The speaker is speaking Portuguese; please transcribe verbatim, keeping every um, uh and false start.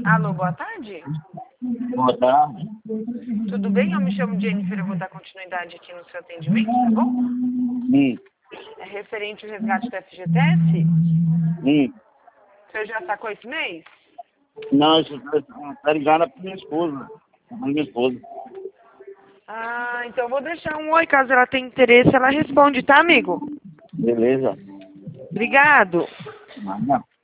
Alô, boa tarde. Boa tarde. Tudo bem? Eu me chamo Jennifer, eu vou dar continuidade aqui no seu atendimento, tá bom? Sim, É referente ao resgate do F G T S? sim. O senhor já sacou esse mês? Não, isso tá ligado pra minha esposa. Pra minha esposa. Ah, então eu vou deixar um oi, caso ela tenha interesse, ela responde, tá, amigo? Beleza? Obrigado. Não.